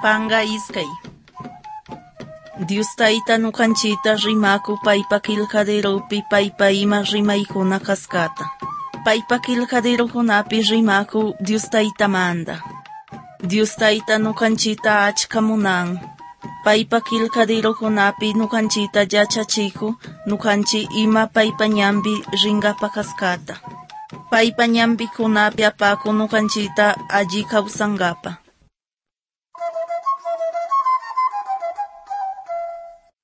panga iskay. Dios Tayta nukanchita rimaku paypa kilkaderopi paypa ima rimaykuna kaskata. Paypa kilkaderokunapi rimaku Dios Tayta manda. Dios Tayta nukanchita achka munan. Paypa kilkaderokunapi nukanchita yachachiku nukanchi ima paypa ñambi ringapa kaskata. Paypa ñambikunapi apaku nukanchita alli kawsangapa.